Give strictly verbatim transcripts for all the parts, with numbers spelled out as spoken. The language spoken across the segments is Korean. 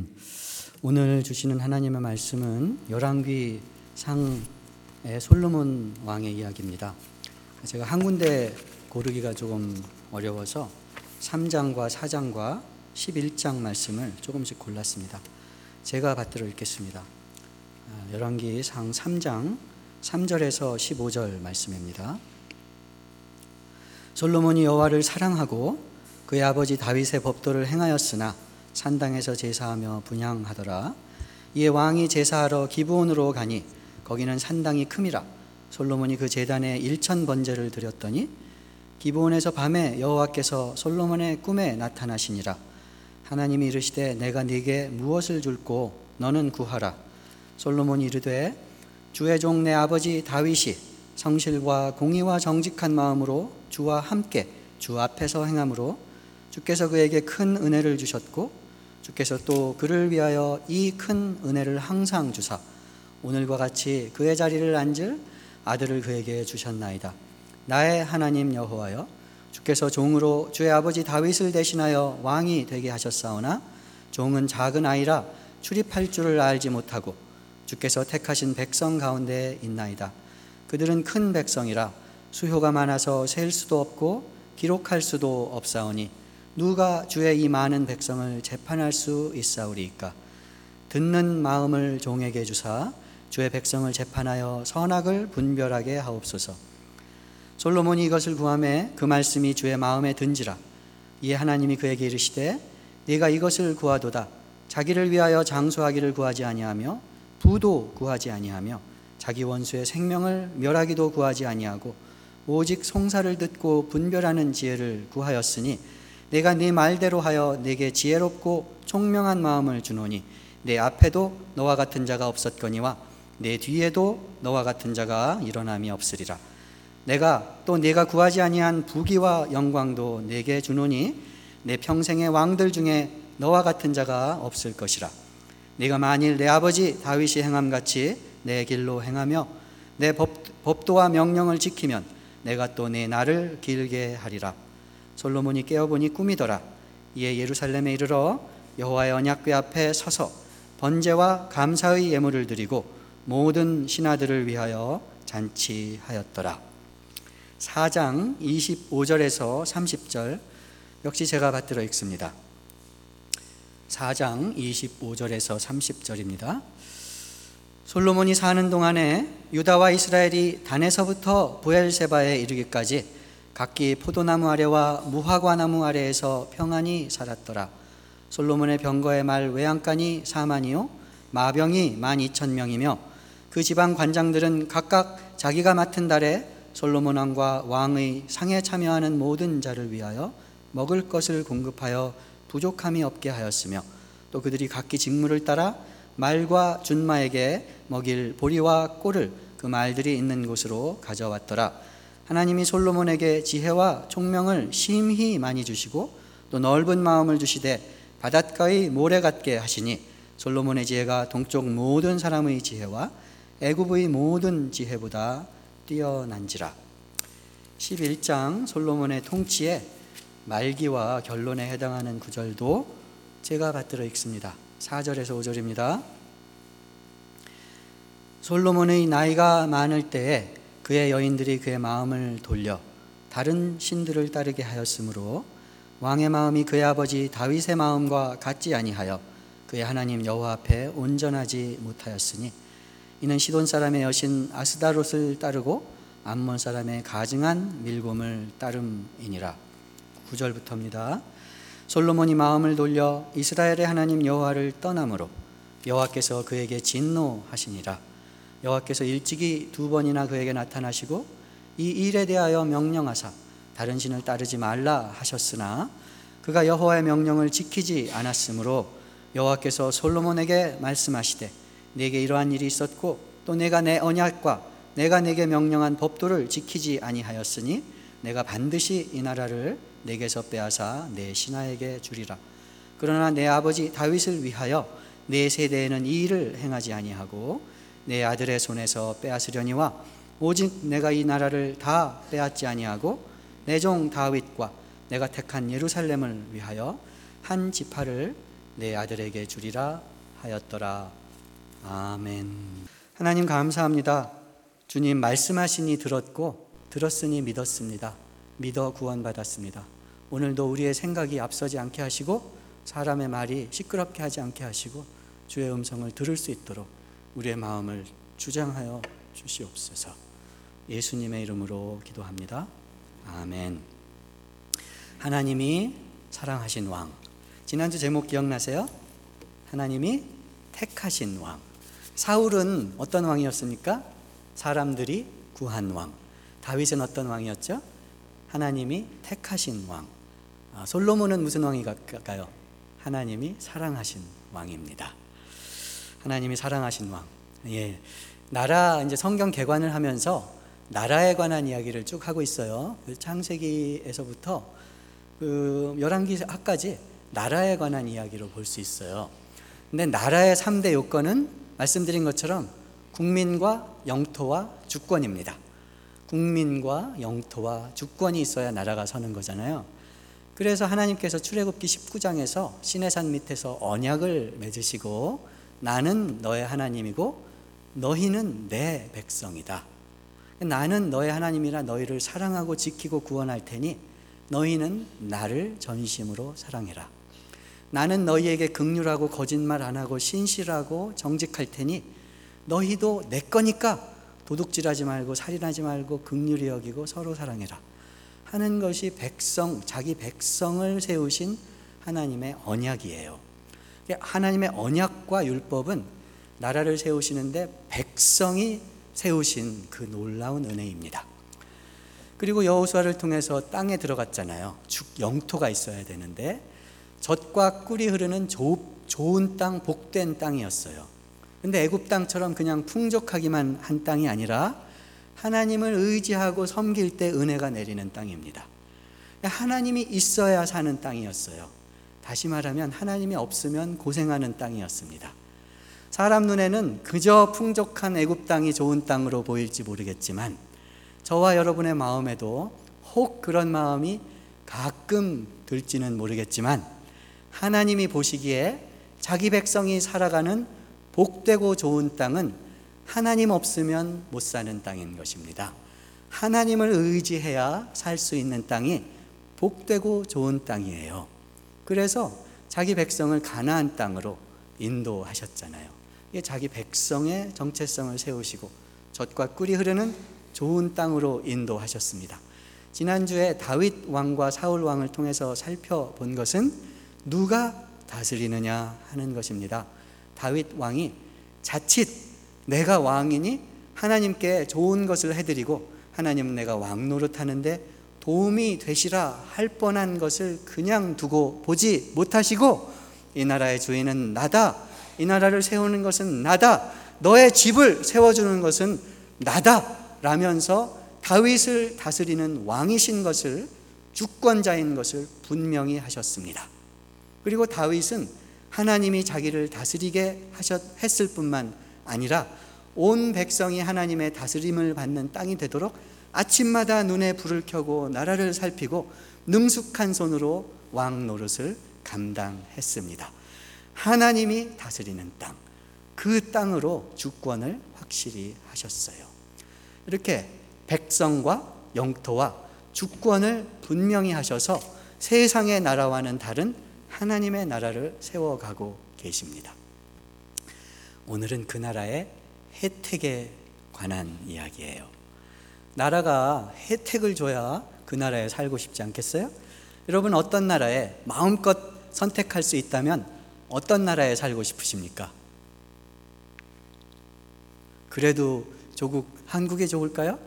아멘. 오늘 주시는 하나님의 말씀은 열왕기상의 솔로몬 왕의 이야기입니다. 제가 한 군데 고르기가 조금 어려워서 삼 장과 사 장과 십일 장 말씀을 조금씩 골랐습니다. 제가 받들어 읽겠습니다. 열왕기상 삼 장 삼 절에서 십오 절 말씀입니다. 솔로몬이 여호와를 사랑하고 그의 아버지 다윗의 법도를 행하였으나 산당에서 제사하며 분향하더라. 이에 왕이 제사하러 기브온으로 가니 거기는 산당이 큼이라. 솔로몬이 그 제단에 일천 번제를 드렸더니 기브온에서 밤에 여호와께서 솔로몬의 꿈에 나타나시니라. 하나님이 이르시되 내가 네게 무엇을 줄꼬 너는 구하라. 솔로몬이 이르되 주의 종 내 아버지 다윗이 성실과 공의와 정직한 마음으로 주와 함께 주 앞에서 행함으로 주께서 그에게 큰 은혜를 주셨고 주께서 또 그를 위하여 이 큰 은혜를 항상 주사 오늘과 같이 그의 자리를 앉을 아들을 그에게 주셨나이다. 나의 하나님 여호와여, 주께서 종으로 주의 아버지 다윗을 대신하여 왕이 되게 하셨사오나 종은 작은 아이라 출입할 줄을 알지 못하고 주께서 택하신 백성 가운데 있나이다. 그들은 큰 백성이라 수효가 많아서 셀 수도 없고 기록할 수도 없사오니 누가 주의 이 많은 백성을 재판할 수 있사오리이까. 듣는 마음을 종에게 주사 주의 백성을 재판하여 선악을 분별하게 하옵소서. 솔로몬이 이것을 구하매 그 말씀이 주의 마음에 든지라. 이에 하나님이 그에게 이르시되 네가 이것을 구하도다. 자기를 위하여 장수하기를 구하지 아니하며 부도 구하지 아니하며 자기 원수의 생명을 멸하기도 구하지 아니하고 오직 송사를 듣고 분별하는 지혜를 구하였으니 내가 네 말대로 하여 네게 지혜롭고 총명한 마음을 주노니 내 앞에도 너와 같은 자가 없었거니와 내 뒤에도 너와 같은 자가 일어남이 없으리라. 내가 또 네가 구하지 아니한 부귀와 영광도 네게 주노니 내 평생의 왕들 중에 너와 같은 자가 없을 것이라. 네가 만일 내 아버지 다윗이 행함같이 내 길로 행하며 내 법, 법도와 명령을 지키면 내가 또 내 날을 길게 하리라. 솔로몬이 깨어보니 꿈이더라. 이에 예루살렘에 이르러 여호와의 언약궤 앞에 서서 번제와 감사의 예물을 드리고 모든 신하들을 위하여 잔치하였더라. 사 장 이십오 절에서 삼십 절 역시 제가 받들어 읽습니다. 사 장 이십오 절에서 삼십 절입니다. 솔로몬이 사는 동안에 유다와 이스라엘이 단에서부터 브엘세바에 이르기까지 각기 포도나무 아래와 무화과나무 아래에서 평안히 살았더라. 솔로몬의 병거의 말 외양간이 사만이요 마병이 만 이천 명이며 그 지방 관장들은 각각 자기가 맡은 달에 솔로몬 왕과 왕의 상에 참여하는 모든 자를 위하여 먹을 것을 공급하여 부족함이 없게 하였으며 또 그들이 각기 직무를 따라 말과 준마에게 먹일 보리와 꼴을 그 말들이 있는 곳으로 가져왔더라. 하나님이 솔로몬에게 지혜와 총명을 심히 많이 주시고 또 넓은 마음을 주시되 바닷가의 모래 같게 하시니 솔로몬의 지혜가 동쪽 모든 사람의 지혜와 애굽의 모든 지혜보다 뛰어난지라. 십일 장 솔로몬의 통치의 말기와 결론에 해당하는 구절도 제가 받들어 읽습니다. 사 절에서 오 절입니다. 솔로몬의 나이가 많을 때에 그의 여인들이 그의 마음을 돌려 다른 신들을 따르게 하였으므로 왕의 마음이 그의 아버지 다윗의 마음과 같지 아니하여 그의 하나님 여호와 앞에 온전하지 못하였으니 이는 시돈 사람의 여신 아스다롯을 따르고 암몬 사람의 가증한 밀곰을 따름이니라. 구 절부터입니다. 솔로몬이 마음을 돌려 이스라엘의 하나님 여호와를 떠남으로 여호와께서 그에게 진노하시니라. 여호와께서 일찍이 두 번이나 그에게 나타나시고 이 일에 대하여 명령하사 다른 신을 따르지 말라 하셨으나 그가 여호와의 명령을 지키지 않았으므로 여호와께서 솔로몬에게 말씀하시되 내게 이러한 일이 있었고 또 내가 내 언약과 내가 내게 명령한 법도를 지키지 아니하였으니 내가 반드시 이 나라를 내게서 빼앗아 내 신하에게 주리라. 그러나 내 아버지 다윗을 위하여 내 세대에는 이 일을 행하지 아니하고 내 아들의 손에서 빼앗으려니와 오직 내가 이 나라를 다 빼앗지 아니하고 내 종 다윗과 내가 택한 예루살렘을 위하여 한 지파를 내 아들에게 주리라 하였더라. 아멘. 하나님 감사합니다. 주님 말씀하시니 들었고 들었으니 믿었습니다. 믿어 구원받았습니다. 오늘도 우리의 생각이 앞서지 않게 하시고 사람의 말이 시끄럽게 하지 않게 하시고 주의 음성을 들을 수 있도록 우리의 마음을 주장하여 주시옵소서. 예수님의 이름으로 기도합니다. 아멘. 하나님이 사랑하신 왕. 지난주 제목 기억나세요? 하나님이 택하신 왕. 사울은 어떤 왕이었습니까? 사람들이 구한 왕. 다윗은 어떤 왕이었죠? 하나님이 택하신 왕. 아, 솔로몬은 무슨 왕일까요? 하나님이 사랑하신 왕입니다. 하나님이 사랑하신 왕. 예, 나라 이제 성경 개관을 하면서 나라에 관한 이야기를 쭉 하고 있어요. 그 창세기에서부터 그 열왕기하까지 나라에 관한 이야기로 볼 수 있어요. 근데 나라의 삼 대 요건은 말씀드린 것처럼 국민과 영토와 주권입니다. 국민과 영토와 주권이 있어야 나라가 서는 거잖아요. 그래서 하나님께서 출애굽기 십구 장에서 시내산 밑에서 언약을 맺으시고 나는 너의 하나님이고 너희는 내 백성이다. 나는 너의 하나님이라 너희를 사랑하고 지키고 구원할 테니 너희는 나를 전심으로 사랑해라. 나는 너희에게 긍휼하고 거짓말 안 하고 신실하고 정직할 테니 너희도 내 거니까 도둑질하지 말고 살인하지 말고 긍휼히 여기고 서로 사랑해라 하는 것이 백성, 자기 백성을 세우신 하나님의 언약이에요. 하나님의 언약과 율법은 나라를 세우시는데 백성이 세우신 그 놀라운 은혜입니다. 그리고 여호수아를 통해서 땅에 들어갔잖아요. 영토가 있어야 되는데 젖과 꿀이 흐르는 조, 좋은 땅, 복된 땅이었어요. 근데 애굽 땅처럼 그냥 풍족하기만 한 땅이 아니라 하나님을 의지하고 섬길 때 은혜가 내리는 땅입니다. 하나님이 있어야 사는 땅이었어요. 다시 말하면 하나님이 없으면 고생하는 땅이었습니다. 사람 눈에는 그저 풍족한 애굽 땅이 좋은 땅으로 보일지 모르겠지만 저와 여러분의 마음에도 혹 그런 마음이 가끔 들지는 모르겠지만 하나님이 보시기에 자기 백성이 살아가는 복되고 좋은 땅은 하나님 없으면 못 사는 땅인 것입니다. 하나님을 의지해야 살 수 있는 땅이 복되고 좋은 땅이에요. 그래서 자기 백성을 가나안 땅으로 인도하셨잖아요. 이게 자기 백성의 정체성을 세우시고 젖과 꿀이 흐르는 좋은 땅으로 인도하셨습니다. 지난주에 다윗 왕과 사울 왕을 통해서 살펴본 것은 누가 다스리느냐 하는 것입니다. 다윗 왕이 자칫 내가 왕이니 하나님께 좋은 것을 해드리고 하나님은 내가 왕 노릇하는데 도움이 되시라 할 뻔한 것을 그냥 두고 보지 못하시고 이 나라의 주인은 나다. 이 나라를 세우는 것은 나다. 너의 집을 세워주는 것은 나다. 라면서 다윗을 다스리는 왕이신 것을 주권자인 것을 분명히 하셨습니다. 그리고 다윗은 하나님이 자기를 다스리게 하셨, 했을 뿐만 아니라 온 백성이 하나님의 다스림을 받는 땅이 되도록 아침마다 눈에 불을 켜고 나라를 살피고 능숙한 손으로 왕 노릇을 감당했습니다. 하나님이 다스리는 땅, 그 땅으로 주권을 확실히 하셨어요. 이렇게 백성과 영토와 주권을 분명히 하셔서 세상의 나라와는 다른 하나님의 나라를 세워가고 계십니다. 오늘은 그 나라의 혜택에 관한 이야기예요. 나라가 혜택을 줘야 그 나라에 살고 싶지 않겠어요? 여러분 어떤 나라에 마음껏 선택할 수 있다면 어떤 나라에 살고 싶으십니까? 그래도 조국 한국이 좋을까요?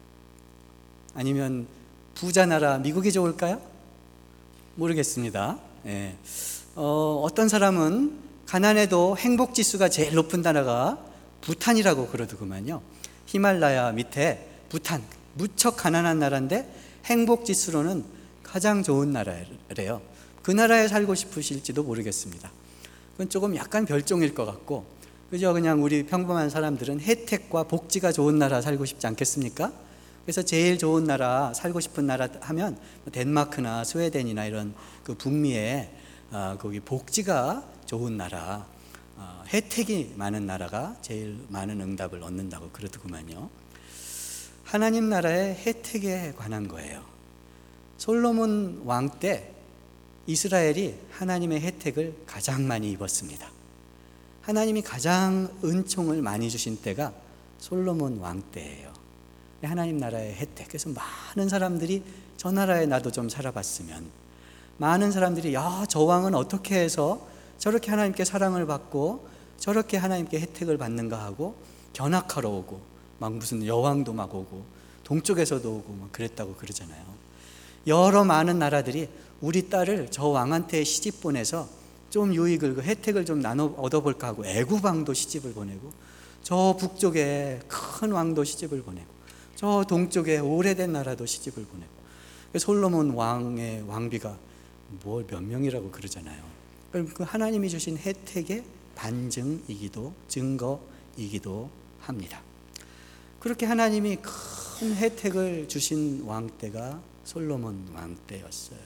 아니면 부자 나라 미국이 좋을까요? 모르겠습니다. 예. 어, 어떤 사람은 가난해도 행복지수가 제일 높은 나라가 부탄이라고 그러더구만요. 히말라야 밑에 부탄, 무척 가난한 나라인데 행복지수로는 가장 좋은 나라래요. 그 나라에 살고 싶으실지도 모르겠습니다. 그건 조금 약간 별종일 것 같고, 그저 그냥 우리 평범한 사람들은 혜택과 복지가 좋은 나라 살고 싶지 않겠습니까? 그래서 제일 좋은 나라, 살고 싶은 나라 하면 덴마크나 스웨덴이나 이런 그 북미에 아, 거기 복지가 좋은 나라, 어, 혜택이 많은 나라가 제일 많은 응답을 얻는다고 그러더구만요. 하나님 나라의 혜택에 관한 거예요. 솔로몬 왕 때 이스라엘이 하나님의 혜택을 가장 많이 입었습니다. 하나님이 가장 은총을 많이 주신 때가 솔로몬 왕 때예요. 하나님 나라의 혜택. 그래서 많은 사람들이 저 나라에 나도 좀 살아봤으면, 많은 사람들이 야, 저 왕은 어떻게 해서 저렇게 하나님께 사랑을 받고 저렇게 하나님께 혜택을 받는가 하고 견학하러 오고, 막 무슨 여왕도 막 오고 동쪽에서도 오고 막 그랬다고 그러잖아요. 여러 많은 나라들이 우리 딸을 저 왕한테 시집 보내서 좀 유익을, 그 혜택을 좀 나눠 얻어볼까 하고 애굽 왕도 시집을 보내고, 저 북쪽에 큰 왕도 시집을 보내고, 저 동쪽에 오래된 나라도 시집을 보내고. 솔로몬 왕의 왕비가 뭘 몇 명이라고 그러잖아요. 그 하나님이 주신 혜택의 반증이기도 증거이기도 합니다. 그렇게 하나님이 큰 혜택을 주신 왕 때가 솔로몬 왕 때였어요.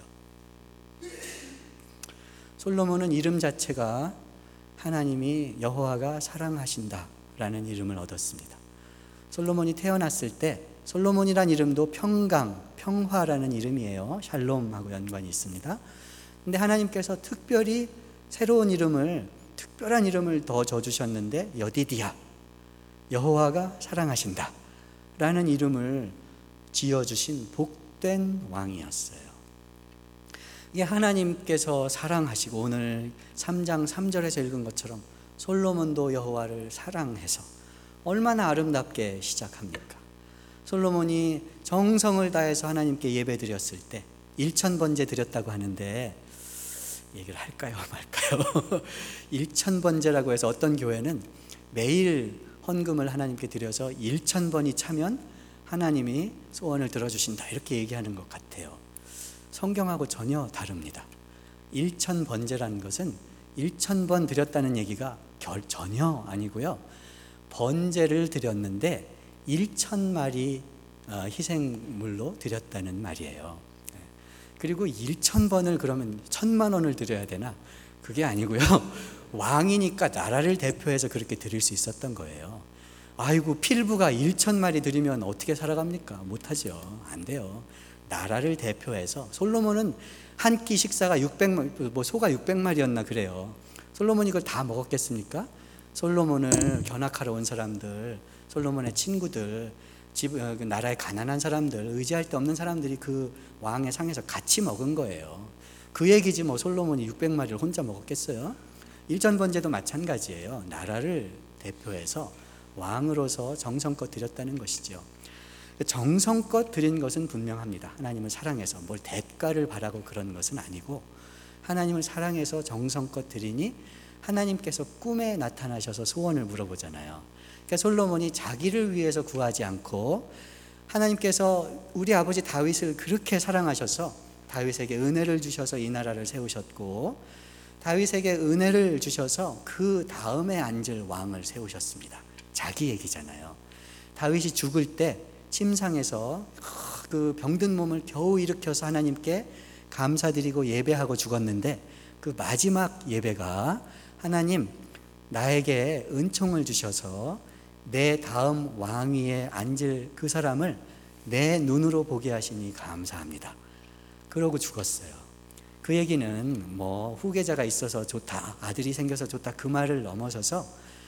솔로몬은 이름 자체가 하나님이 여호와가 사랑하신다라는 이름을 얻었습니다. 솔로몬이 태어났을 때 솔로몬이란 이름도 평강, 평화라는 이름이에요. 샬롬하고 연관이 있습니다. 근데 하나님께서 특별히 새로운 이름을, 특별한 이름을 더 줘주셨는데 여디디야, 여호와가 사랑하신다 라는 이름을 지어주신 복된 왕이었어요. 이게 하나님께서 사랑하시고, 오늘 삼 장 삼 절에서 읽은 것처럼 솔로몬도 여호와를 사랑해서 얼마나 아름답게 시작합니까? 솔로몬이 정성을 다해서 하나님께 예배 드렸을 때 일천 번제 드렸다고 하는데, 얘기를 할까요 말까요? 일천 번제라고 해서 어떤 교회는 매일 헌금을 하나님께 드려서 일천 번이 차면 하나님이 소원을 들어주신다 이렇게 얘기하는 것 같아요. 성경하고 전혀 다릅니다. 일천 번제라는 것은 일천 번 드렸다는 얘기가 결 전혀 아니고요. 번제를 드렸는데 일천 마리 희생물로 드렸다는 말이에요. 그리고 일천 번을 그러면 천만 원을 드려야 되나? 그게 아니고요. 왕이니까 나라를 대표해서 그렇게 드릴 수 있었던 거예요. 아이고, 필부가 일천 마리 드리면 어떻게 살아갑니까? 못하죠. 안 돼요. 나라를 대표해서. 솔로몬은 한 끼 식사가 육백 마리, 뭐 소가 육백 마리였나 그래요. 솔로몬이 이걸 다 먹었겠습니까? 솔로몬을 견학하러 온 사람들, 솔로몬의 친구들, 집, 나라의 가난한 사람들, 의지할 데 없는 사람들이 그 왕의 상에서 같이 먹은 거예요. 그 얘기지 뭐 솔로몬이 육백 마리를 혼자 먹었겠어요? 일천번제도 마찬가지예요. 나라를 대표해서 왕으로서 정성껏 드렸다는 것이죠. 정성껏 드린 것은 분명합니다. 하나님을 사랑해서 뭘 대가를 바라고 그런 것은 아니고, 하나님을 사랑해서 정성껏 드리니 하나님께서 꿈에 나타나셔서 소원을 물어보잖아요. 그러니까 솔로몬이 자기를 위해서 구하지 않고 하나님께서 우리 아버지 다윗을 그렇게 사랑하셔서 다윗에게 은혜를 주셔서 이 나라를 세우셨고, 다윗에게 은혜를 주셔서 그 다음에 앉을 왕을 세우셨습니다. 자기 얘기잖아요. 다윗이 죽을 때 침상에서 그 병든 몸을 겨우 일으켜서 하나님께 감사드리고 예배하고 죽었는데, 그 마지막 예배가 하나님, 나에게 은총을 주셔서 내 다음 왕위에 앉을 그 사람을 내 눈으로 보게 하시니 감사합니다. 그러고 죽었어요. 그 얘기는 뭐 후계자가 있어서 좋다, 아들이 생겨서 좋다, 그 말을 넘어서서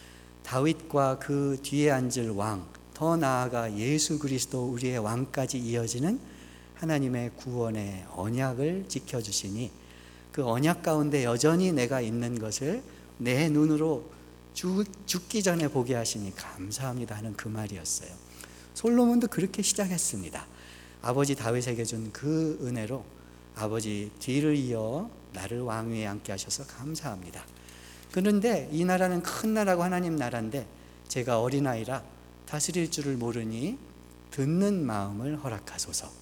다윗과 그 뒤에 앉을 왕, 더 나아가 예수 그리스도 우리의 왕까지 이어지는 하나님의 구원의 언약을 지켜주시니, 그 언약 가운데 여전히 내가 있는 것을 내 눈으로 죽, 죽기 전에 보게 하시니 감사합니다 하는 그 말이었어요. 솔로몬도 그렇게 시작했습니다. 아버지 다윗에게 준 그 은혜로 아버지 뒤를 이어 나를 왕위에 앉게 하셔서 감사합니다. 그런데 이 나라는 큰 나라고 하나님 나라인데 제가 어린아이라 다스릴 줄을 모르니 듣는 마음을 허락하소서.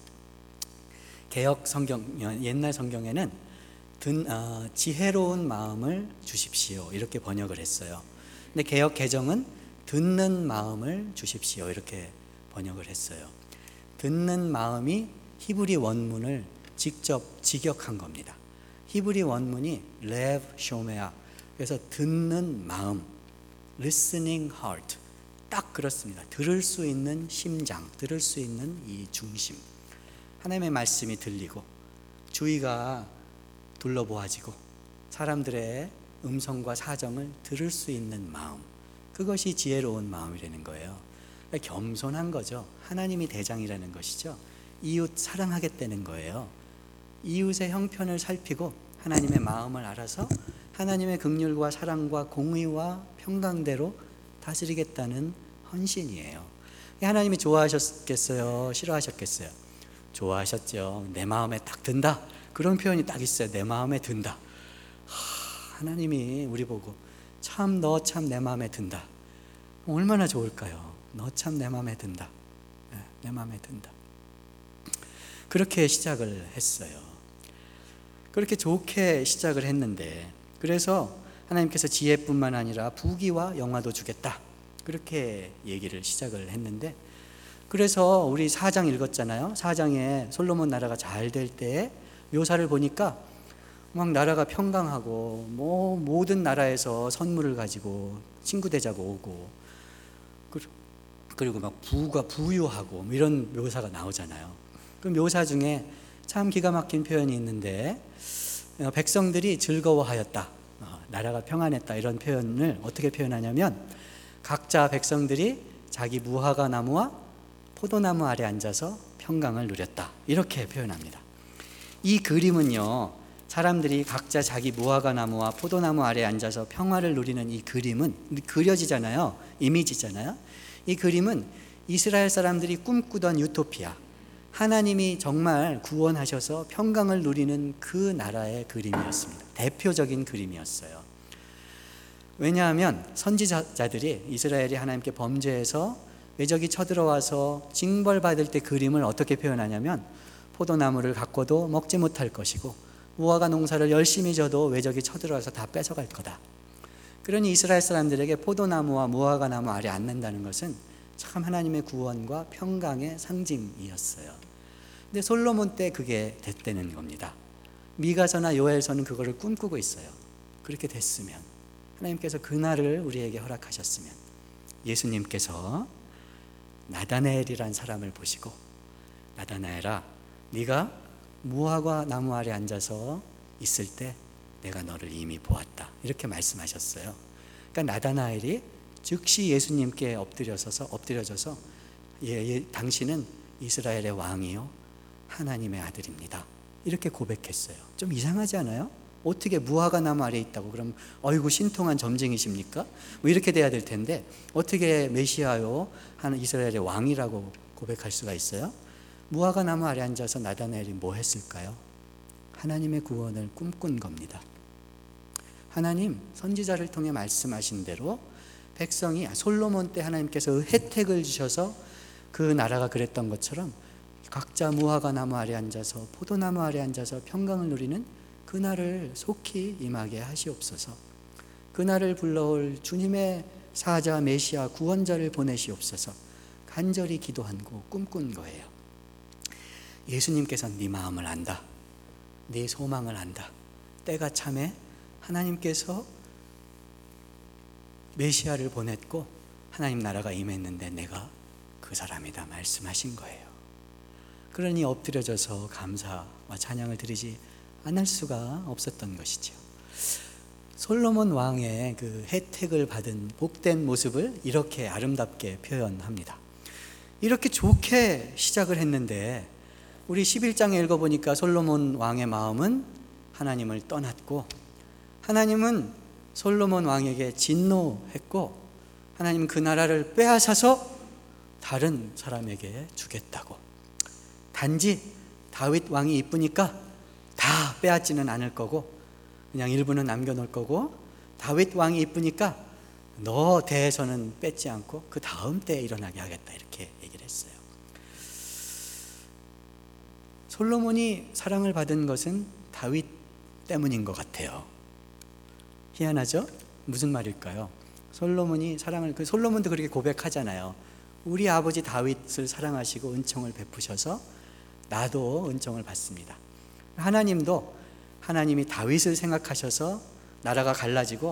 개역 성경, 옛날 성경에는 든, 어, 지혜로운 마음을 주십시오 이렇게 번역을 했어요. 근데 개역 개정은 듣는 마음을 주십시오 이렇게 번역을 했어요. 듣는 마음이 히브리 원문을 직접 직역한 겁니다. 히브리 원문이 레브 쇼메아, 그래서 듣는 마음, listening heart, 딱 그렇습니다. 들을 수 있는 심장, 들을 수 있는 이 중심. 하나님의 말씀이 들리고 주위가 둘러보아지고 사람들의 음성과 사정을 들을 수 있는 마음, 그것이 지혜로운 마음이라는 거예요. 그러니까 겸손한 거죠. 하나님이 대장이라는 것이죠. 이웃 사랑하겠다는 거예요. 이웃의 형편을 살피고 하나님의 마음을 알아서 하나님의 긍휼과 사랑과 공의와 평강대로 다스리겠다는 헌신이에요. 하나님이 좋아하셨겠어요? 싫어하셨겠어요? 좋아하셨죠. 내 마음에 딱 든다. 그런 표현이 딱 있어요. 내 마음에 든다. 하, 하나님이 우리 보고 참 너 참 내 마음에 든다. 얼마나 좋을까요? 너 참 내 마음에 든다. 네, 내 마음에 든다. 그렇게 시작을 했어요. 그렇게 좋게 시작을 했는데, 그래서 하나님께서 지혜뿐만 아니라 부귀와 영화도 주겠다, 그렇게 얘기를 시작을 했는데, 그래서 우리 사 장 읽었잖아요. 사 장에 솔로몬 나라가 잘 될 때의 묘사를 보니까 막 나라가 평강하고 뭐 모든 나라에서 선물을 가지고 친구 되자고 오고, 그리고 막 부가 부유하고 뭐 이런 묘사가 나오잖아요. 그 묘사 중에 참 기가 막힌 표현이 있는데, 백성들이 즐거워하였다, 나라가 평안했다, 이런 표현을 어떻게 표현하냐면 각자 백성들이 자기 무화과 나무와 포도나무 아래 앉아서 평강을 누렸다, 이렇게 표현합니다. 이 그림은요, 사람들이 각자 자기 무화과 나무와 포도나무 아래 앉아서 평화를 누리는 이 그림은 그려지잖아요. 이미지잖아요. 이 그림은 이스라엘 사람들이 꿈꾸던 유토피아, 하나님이 정말 구원하셔서 평강을 누리는 그 나라의 그림이었습니다. 대표적인 그림이었어요. 왜냐하면 선지자들이 이스라엘이 하나님께 범죄해서 외적이 쳐들어와서 징벌받을 때 그림을 어떻게 표현하냐면, 포도나무를 가꿔도 먹지 못할 것이고 무화과 농사를 열심히 져도 외적이 쳐들어와서 다 뺏어갈 거다. 그러니 이스라엘 사람들에게 포도나무와 무화과 나무 아래 앉는다는 것은 참 하나님의 구원과 평강의 상징이었어요. 근데 솔로몬 때 그게 됐다는 겁니다. 미가서나 요엘서는 그거를 꿈꾸고 있어요. 그렇게 됐으면, 하나님께서 그날을 우리에게 허락하셨으면, 예수님께서 나다나엘이란 사람을 보시고, 나다나엘아, 네가 무화과 나무 아래 앉아서 있을 때 내가 너를 이미 보았다, 이렇게 말씀하셨어요. 그러니까 나다나엘이 즉시 예수님께 엎드려서서 엎드려져서 예, 예, 당신은 이스라엘의 왕이요 하나님의 아들입니다, 이렇게 고백했어요. 좀 이상하지 않아요? 어떻게 무화과 나무 아래 있다고 그럼 어이구 신통한 점쟁이십니까? 뭐 이렇게 돼야 될 텐데 어떻게 메시아요 하는 이스라엘의 왕이라고 고백할 수가 있어요? 무화과 나무 아래 앉아서 나다나엘이 뭐 했을까요? 하나님의 구원을 꿈꾼 겁니다. 하나님 선지자를 통해 말씀하신 대로 백성이, 솔로몬 때 하나님께서 혜택을 주셔서 그 나라가 그랬던 것처럼 각자 무화과 나무 아래 앉아서 포도나무 아래 앉아서 평강을 누리는 그날을 속히 임하게 하시옵소서. 그날을 불러올 주님의 사자 메시아 구원자를 보내시옵소서. 간절히 기도하고 꿈꾼 거예요. 예수님께서는 네 마음을 안다, 네 소망을 안다. 때가 참에 하나님께서 메시아를 보냈고 하나님 나라가 임했는데 내가 그 사람이다 말씀하신 거예요. 그러니 엎드려져서 감사와 찬양을 드리지 않을 수가 없었던 것이죠. 솔로몬 왕의 그 혜택을 받은 복된 모습을 이렇게 아름답게 표현합니다. 이렇게 좋게 시작을 했는데 우리 십일 장에 읽어보니까 솔로몬 왕의 마음은 하나님을 떠났고, 하나님은 솔로몬 왕에게 진노했고, 하나님은 그 나라를 빼앗아서 다른 사람에게 주겠다고. 단지 다윗 왕이 이쁘니까 다 빼앗지는 않을 거고 그냥 일부는 남겨놓을 거고, 다윗 왕이 이쁘니까 너 대에서는 뺏지 않고 그 다음 때에 일어나게 하겠다, 이렇게 얘기를 했어요. 솔로몬이 사랑을 받은 것은 다윗 때문인 것 같아요. 희한하죠? 무슨 말일까요? 솔로몬이 사랑을, 그 솔로몬도 그렇게 고백하잖아요. 우리 아버지 다윗을 사랑하시고 은총을 베푸셔서 나도 은총을 받습니다. 하나님도 하나님이 다윗을 생각하셔서 나라가 갈라지고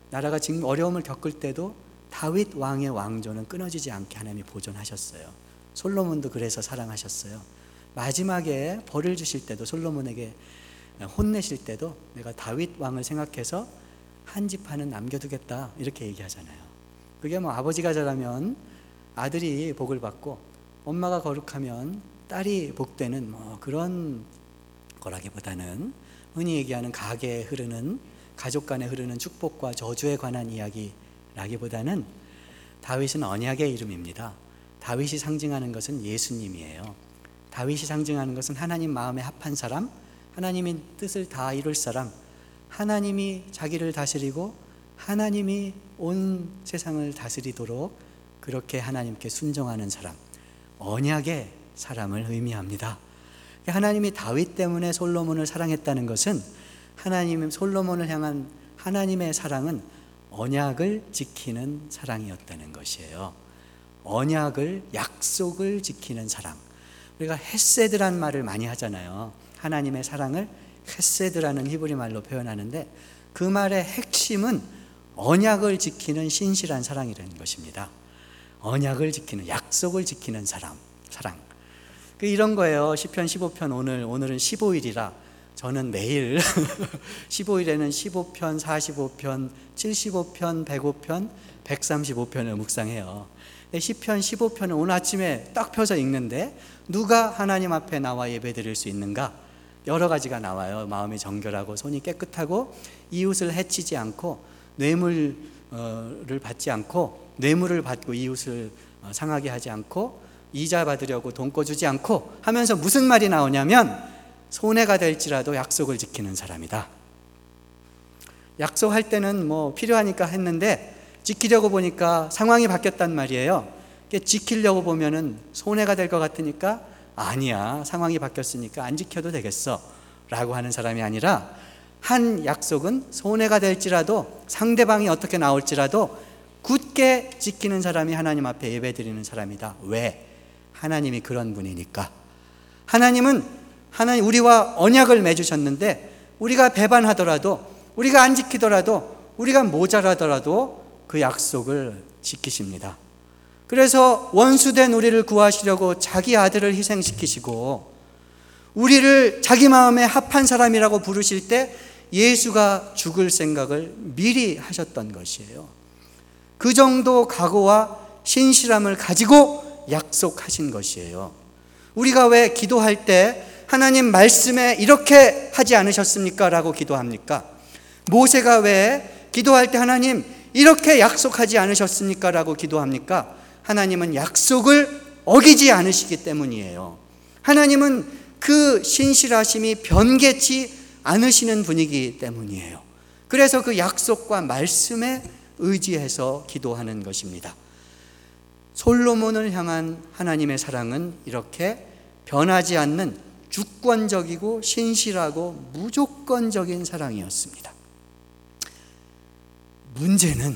나라가 지금 어려움을 겪을 때도 다윗 왕의 왕조는 끊어지지 않게 하나님이 보존하셨어요. 솔로몬도 그래서 사랑하셨어요. 마지막에 벌을 주실 때도, 솔로몬에게 혼내실 때도 내가 다윗 왕을 생각해서 한 지파는 남겨두겠다 이렇게 얘기하잖아요. 그게 뭐 아버지가 잘하면 아들이 복을 받고 엄마가 거룩하면 딸이 복되는 뭐 그런 거라기보다는 흔히 얘기하는 가계에 흐르는, 가족 간에 흐르는 축복과 저주에 관한 이야기라기보다는 다윗은 언약의 이름입니다. 다윗이 상징하는 것은 예수님이에요. 다윗이 상징하는 것은 하나님 마음에 합한 사람, 하나님의 뜻을 다 이룰 사람, 하나님이 자기를 다스리고 하나님이 온 세상을 다스리도록 그렇게 하나님께 순종하는 사람, 언약의 사람을 의미합니다. 하나님이 다윗 때문에 솔로몬을 사랑했다는 것은 하나님, 솔로몬을 향한 하나님의 사랑은 언약을 지키는 사랑이었다는 것이에요. 언약을, 약속을 지키는 사랑. 우리가 헤세드란 말을 많이 하잖아요. 하나님의 사랑을 헤세드라는 히브리 말로 표현하는데 그 말의 핵심은 언약을 지키는 신실한 사랑이라는 것입니다. 언약을 지키는, 약속을 지키는 사람, 사랑. 이런 거예요. 시편 십오 편 오늘, 오늘은 십오 일이라 저는 매일 십오 일에는 십오 편, 사십오 편, 칠십오 편, 백오 편, 백삼십오 편을 묵상해요. 시편 십오 편을 오늘 아침에 딱 펴서 읽는데 누가 하나님 앞에 나와 예배 드릴 수 있는가? 여러 가지가 나와요. 마음이 정결하고 손이 깨끗하고 이웃을 해치지 않고 뇌물을 받지 않고 뇌물을 받고 이웃을 상하게 하지 않고 이자 받으려고 돈 꿔주지 않고 하면서 무슨 말이 나오냐면 손해가 될지라도 약속을 지키는 사람이다. 약속할 때는 뭐 필요하니까 했는데 지키려고 보니까 상황이 바뀌었단 말이에요. 지키려고 보면은 손해가 될 것 같으니까 아니야, 상황이 바뀌었으니까 안 지켜도 되겠어 라고 하는 사람이 아니라 한 약속은 손해가 될지라도 상대방이 어떻게 나올지라도 굳게 지키는 사람이 하나님 앞에 예배드리는 사람이다. 왜? 하나님이 그런 분이니까. 하나님은 하나님 우리와 언약을 맺으셨는데 우리가 배반하더라도, 우리가 안 지키더라도, 우리가 모자라더라도 그 약속을 지키십니다. 그래서 원수된 우리를 구하시려고 자기 아들을 희생시키시고 우리를 자기 마음에 합한 사람이라고 부르실 때 예수가 죽을 생각을 미리 하셨던 것이에요. 그 정도 각오와 신실함을 가지고 약속하신 것이에요. 우리가 왜 기도할 때 하나님 말씀에 이렇게 하지 않으셨습니까? 라고 기도합니까? 모세가 왜 기도할 때 하나님 이렇게 약속하지 않으셨습니까? 라고 기도합니까? 하나님은 약속을 어기지 않으시기 때문이에요. 하나님은 그 신실하심이 변개치 않으시는 분이기 때문이에요. 그래서 그 약속과 말씀에 의지해서 기도하는 것입니다. 솔로몬을 향한 하나님의 사랑은 이렇게 변하지 않는 주권적이고 신실하고 무조건적인 사랑이었습니다. 문제는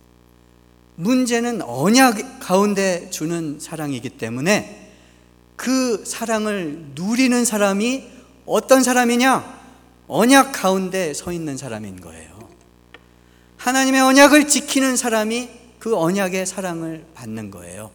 문제는 언약 가운데 주는 사랑이기 때문에 그 사랑을 누리는 사람이 어떤 사람이냐? 언약 가운데 서 있는 사람인 거예요. 하나님의 언약을 지키는 사람이 그 언약의 사랑을 받는 거예요.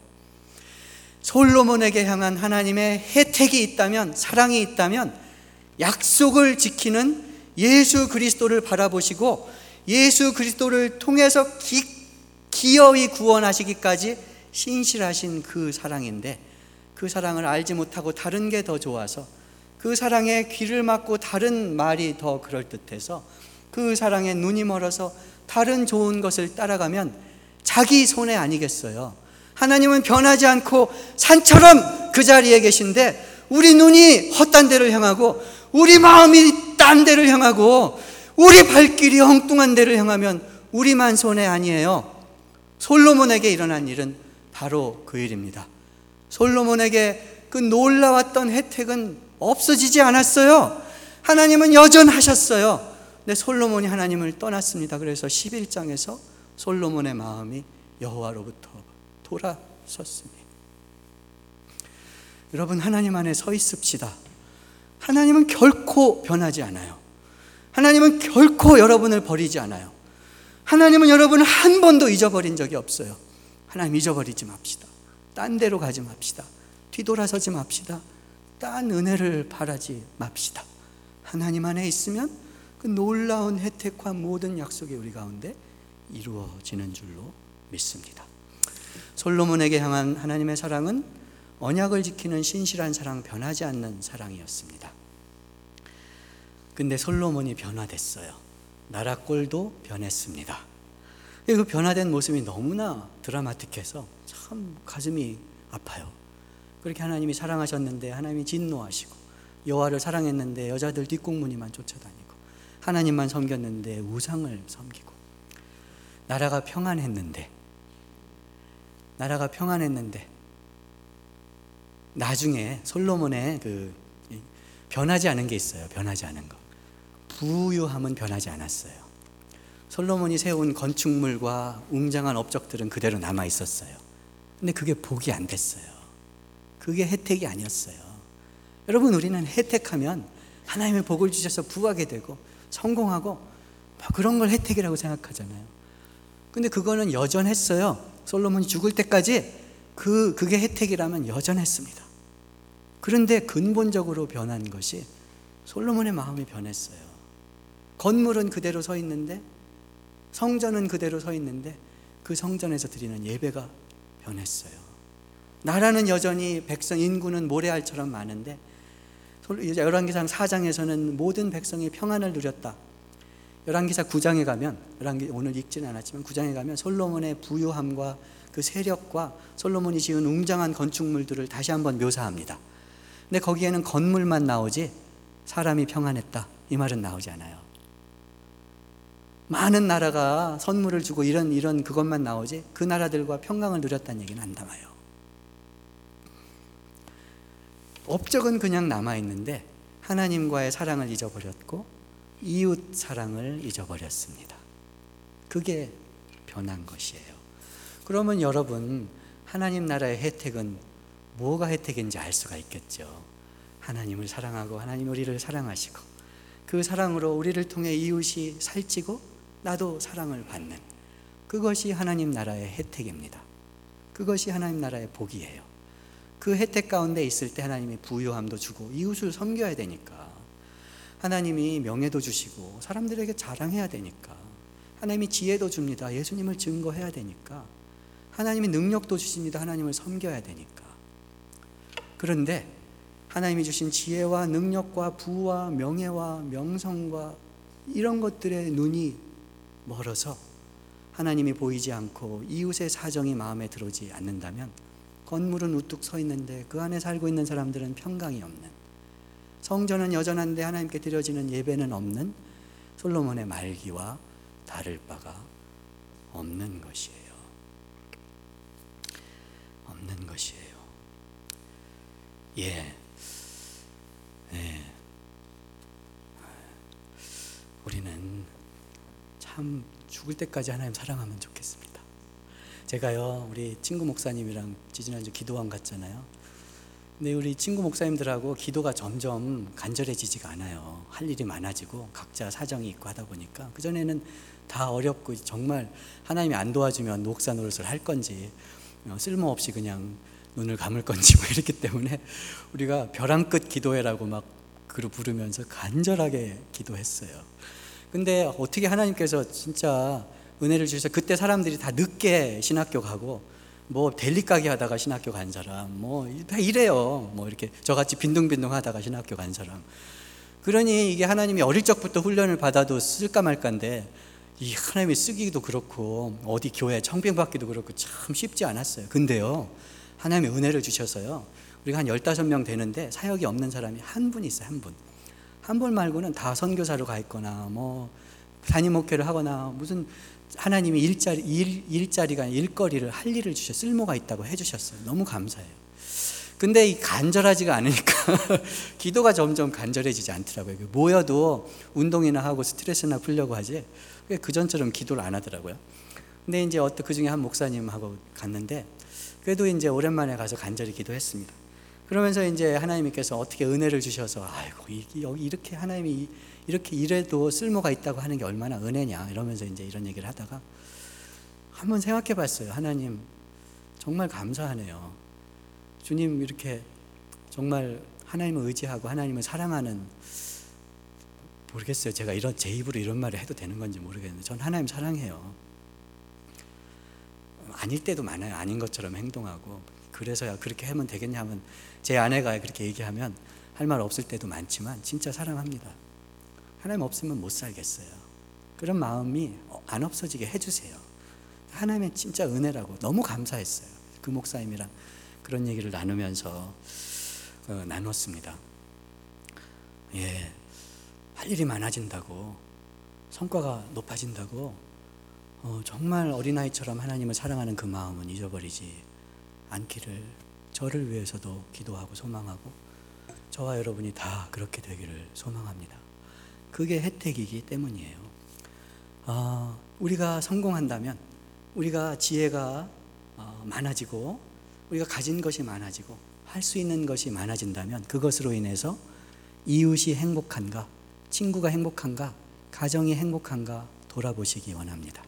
솔로몬에게 향한 하나님의 혜택이 있다면, 사랑이 있다면 약속을 지키는 예수 그리스도를 바라보시고 예수 그리스도를 통해서 기, 기어이 구원하시기까지 신실하신 그 사랑인데 그 사랑을 알지 못하고 다른 게 더 좋아서 그 사랑에 귀를 막고 다른 말이 더 그럴듯해서 그 사랑에 눈이 멀어서 다른 좋은 것을 따라가면 자기 손해 아니겠어요? 하나님은 변하지 않고 산처럼 그 자리에 계신데 우리 눈이 헛단 데를 향하고 우리 마음이 딴 데를 향하고 우리 발길이 엉뚱한 데를 향하면 우리만 손해 아니에요. 솔로몬에게 일어난 일은 바로 그 일입니다. 솔로몬에게 그 놀라웠던 혜택은 없어지지 않았어요. 하나님은 여전하셨어요. 근데 솔로몬이 하나님을 떠났습니다. 그래서 십일 장에서 솔로몬의 마음이 여호와로부터 돌아섰습니다. 여러분, 하나님 안에 서 있읍시다. 하나님은 결코 변하지 않아요. 하나님은 결코 여러분을 버리지 않아요. 하나님은 여러분을 한 번도 잊어버린 적이 없어요. 하나님 잊어버리지 맙시다. 딴 데로 가지 맙시다. 뒤돌아서지 맙시다. 딴 은혜를 바라지 맙시다. 하나님 안에 있으면 그 놀라운 혜택과 모든 약속이 우리 가운데 이루어지는 줄로 믿습니다. 솔로몬에게 향한 하나님의 사랑은 언약을 지키는 신실한 사랑, 변하지 않는 사랑이었습니다. 근데 솔로몬이 변화됐어요. 나라 꼴도 변했습니다. 그 변화된 모습이 너무나 드라마틱해서 참 가슴이 아파요. 그렇게 하나님이 사랑하셨는데 하나님이 진노하시고, 여호와를 사랑했는데 여자들 뒷공무니만 쫓아다니고, 하나님만 섬겼는데 우상을 섬기고, 나라가 평안했는데 나라가 평안했는데 나중에 솔로몬의 그 변하지 않은 게 있어요. 변하지 않은 거. 부유함은 변하지 않았어요. 솔로몬이 세운 건축물과 웅장한 업적들은 그대로 남아 있었어요. 근데 그게 복이 안 됐어요. 그게 혜택이 아니었어요. 여러분, 우리는 혜택하면 하나님의 복을 주셔서 부하게 되고 성공하고 그런 걸 혜택이라고 생각하잖아요. 근데 그거는 여전했어요. 솔로몬이 죽을 때까지 그, 그게 혜택이라면 여전했습니다. 그런데 근본적으로 변한 것이 솔로몬의 마음이 변했어요. 건물은 그대로 서 있는데, 성전은 그대로 서 있는데 그 성전에서 드리는 예배가 변했어요. 나라는 여전히 백성 인구는 모래알처럼 많은데 열왕기상 사 장에서는 모든 백성이 평안을 누렸다. 열왕기사 구 장에 가면, 열왕기 오늘 읽지는 않았지만 구 장에 가면 솔로몬의 부유함과 그 세력과 솔로몬이 지은 웅장한 건축물들을 다시 한번 묘사합니다. 근데 거기에는 건물만 나오지 사람이 평안했다 이 말은 나오지 않아요. 많은 나라가 선물을 주고 이런 이런 그것만 나오지 그 나라들과 평강을 누렸다는 얘기는 안 담아요. 업적은 그냥 남아있는데 하나님과의 사랑을 잊어버렸고 이웃 사랑을 잊어버렸습니다. 그게 변한 것이에요. 그러면 여러분, 하나님 나라의 혜택은 뭐가 혜택인지 알 수가 있겠죠. 하나님을 사랑하고 하나님 우리를 사랑하시고 그 사랑으로 우리를 통해 이웃이 살찌고 나도 사랑을 받는, 그것이 하나님 나라의 혜택입니다. 그것이 하나님 나라의 복이에요. 그 혜택 가운데 있을 때 하나님이 부유함도 주고 이웃을 섬겨야 되니까, 하나님이 명예도 주시고 사람들에게 자랑해야 되니까, 하나님이 지혜도 줍니다. 예수님을 증거해야 되니까, 하나님이 능력도 주십니다. 하나님을 섬겨야 되니까. 그런데 하나님이 주신 지혜와 능력과 부와 명예와 명성과 이런 것들의 눈이 멀어서 하나님이 보이지 않고 이웃의 사정이 마음에 들어오지 않는다면 건물은 우뚝 서 있는데 그 안에 살고 있는 사람들은 평강이 없는, 성전은 여전한데 하나님께 드려지는 예배는 없는 솔로몬의 말기와 다를 바가 없는 것이에요. 없는 것이에요. 예. 네. 우리는 참 죽을 때까지 하나님 사랑하면 좋겠습니다. 제가요, 우리 친구 목사님이랑 지지난주 기도원 갔잖아요. 근데 우리 친구 목사님들하고 기도가 점점 간절해지지가 않아요. 할 일이 많아지고 각자 사정이 있고 하다 보니까 그전에는 다 어렵고 정말 하나님이 안 도와주면 목사 노릇을 할 건지 쓸모없이 그냥 눈을 감을 건지 뭐 이렇기 때문에 우리가 벼랑 끝 기도회라고 막 그룹 부르면서 간절하게 기도했어요. 근데 어떻게 하나님께서 진짜 은혜를 주셔서 그때 사람들이 다 늦게 신학교 가고 뭐 델리 가게 하다가 신학교 간 사람 뭐 다 이래요. 뭐 이렇게 저같이 빈둥빈둥 하다가 신학교 간 사람. 그러니 이게 하나님이 어릴 적부터 훈련을 받아도 쓸까 말까인데 이 하나님이 쓰기도 그렇고 어디 교회 청빙받기도 그렇고 참 쉽지 않았어요. 근데요, 하나님이 은혜를 주셔서요, 우리가 한 열다섯 명 되는데 사역이 없는 사람이 한 분 있어요. 한 분. 한 분 말고는 다 선교사로 가 있거나 뭐 담임 목회를 하거나 무슨 하나님이 일자리, 일, 일자리가 일거리를 할 일을 주셔 쓸모가 있다고 해주셨어요. 너무 감사해요. 근데 이 간절하지가 않으니까 기도가 점점 간절해지지 않더라고요. 모여도 운동이나 하고 스트레스나 풀려고 하지 그전처럼 기도를 안 하더라고요. 근데 이제 어떤 그 중에 한 목사님하고 갔는데 그래도 이제 오랜만에 가서 간절히 기도했습니다. 그러면서 이제 하나님께서 어떻게 은혜를 주셔서 아이고 여기 이렇게 하나님이 이렇게 이래도 쓸모가 있다고 하는 게 얼마나 은혜냐 이러면서 이제 이런 얘기를 하다가 한번 생각해 봤어요. 하나님 정말 감사하네요. 주님 이렇게 정말 하나님을 의지하고 하나님을 사랑하는, 모르겠어요. 제가 이런 제 입으로 이런 말을 해도 되는 건지 모르겠는데 전 하나님 사랑해요. 아닐 때도 많아요. 아닌 것처럼 행동하고. 그래서야 그렇게 하면 되겠냐 하면 제 아내가 그렇게 얘기하면 할 말 없을 때도 많지만 진짜 사랑합니다. 하나님 없으면 못 살겠어요. 그런 마음이 안 없어지게 해주세요. 하나님의 진짜 은혜라고 너무 감사했어요. 그 목사님이랑 그런 얘기를 나누면서 어, 나눴습니다. 예, 할 일이 많아진다고, 성과가 높아진다고 어, 정말 어린아이처럼 하나님을 사랑하는 그 마음은 잊어버리지 않기를 저를 위해서도 기도하고 소망하고 저와 여러분이 다 그렇게 되기를 소망합니다. 그게 혜택이기 때문이에요. 어, 우리가 성공한다면, 우리가 지혜가 어, 많아지고 우리가 가진 것이 많아지고 할 수 있는 것이 많아진다면 그것으로 인해서 이웃이 행복한가, 친구가 행복한가, 가정이 행복한가 돌아보시기 원합니다.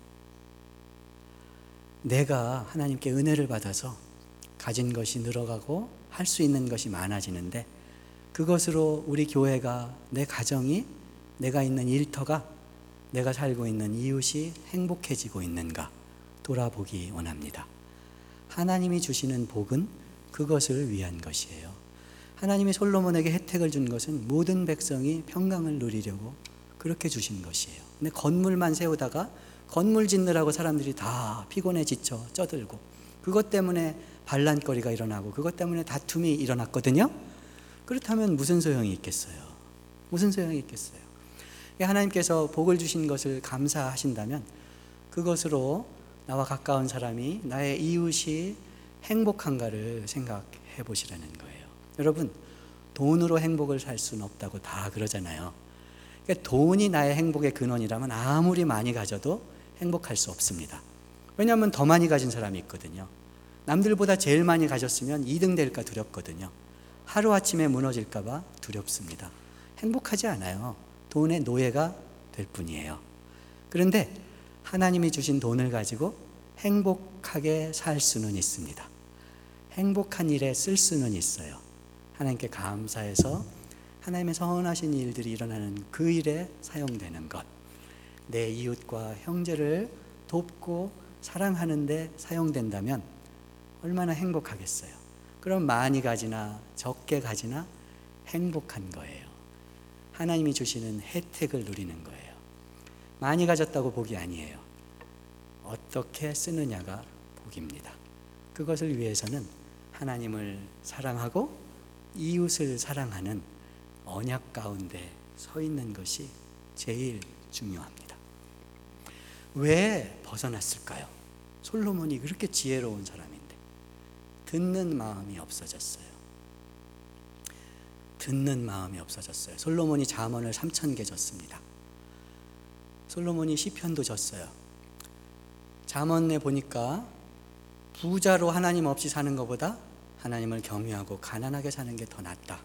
내가 하나님께 은혜를 받아서 가진 것이 늘어가고 할 수 있는 것이 많아지는데 그것으로 우리 교회가, 내 가정이, 내가 있는 일터가, 내가 살고 있는 이웃이 행복해지고 있는가 돌아보기 원합니다. 하나님이 주시는 복은 그것을 위한 것이에요. 하나님이 솔로몬에게 혜택을 준 것은 모든 백성이 평강을 누리려고 그렇게 주신 것이에요. 근데 건물만 세우다가 건물 짓느라고 사람들이 다 피곤해 지쳐 쪄들고 그것 때문에 반란거리가 일어나고 그것 때문에 다툼이 일어났거든요. 그렇다면 무슨 소용이 있겠어요? 무슨 소용이 있겠어요? 하나님께서 복을 주신 것을 감사하신다면 그것으로 나와 가까운 사람이, 나의 이웃이 행복한가를 생각해 보시라는 거예요. 여러분, 돈으로 행복을 살 수는 없다고 다 그러잖아요. 그러니까 돈이 나의 행복의 근원이라면 아무리 많이 가져도 행복할 수 없습니다. 왜냐하면 더 많이 가진 사람이 있거든요. 남들보다 제일 많이 가졌으면 이 등 될까 두렵거든요. 하루아침에 무너질까 봐 두렵습니다. 행복하지 않아요. 돈의 노예가 될 뿐이에요. 그런데 하나님이 주신 돈을 가지고 행복하게 살 수는 있습니다. 행복한 일에 쓸 수는 있어요. 하나님께 감사해서 하나님의 선하신 일들이 일어나는 그 일에 사용되는 것, 내 이웃과 형제를 돕고 사랑하는 데 사용된다면 얼마나 행복하겠어요. 그럼 많이 가지나 적게 가지나 행복한 거예요. 하나님이 주시는 혜택을 누리는 거예요. 많이 가졌다고 복이 아니에요. 어떻게 쓰느냐가 복입니다. 그것을 위해서는 하나님을 사랑하고 이웃을 사랑하는 언약 가운데 서 있는 것이 제일 중요합니다. 왜 벗어났을까요? 솔로몬이 그렇게 지혜로운 사람인데 듣는 마음이 없어졌어요. 듣는 마음이 없어졌어요. 솔로몬이 잠언을 삼천 개 졌습니다. 솔로몬이 시편도 졌어요. 잠언에 보니까 부자로 하나님 없이 사는 것보다 하나님을 경외하고 가난하게 사는 게 더 낫다.